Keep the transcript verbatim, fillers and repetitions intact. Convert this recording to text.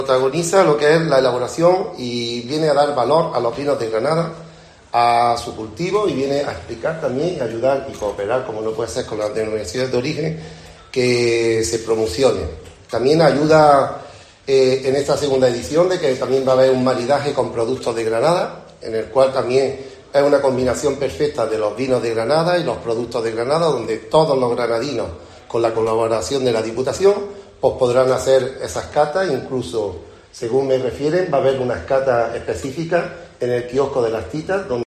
Protagoniza lo que es la elaboración y viene a dar valor a los vinos de Granada, a su cultivo, y viene a explicar también y ayudar y cooperar, como no puede ser con las denominaciones de origen, que se promocione. También ayuda eh, en esta segunda edición de que también va a haber un maridaje con productos de Granada, en el cual también es una combinación perfecta de los vinos de Granada y los productos de Granada, donde todos los granadinos, con la colaboración de la Diputación, pues podrán hacer esas catas. Incluso, según me refieren, va a haber unas catas específicas en el kiosco de las Titas, donde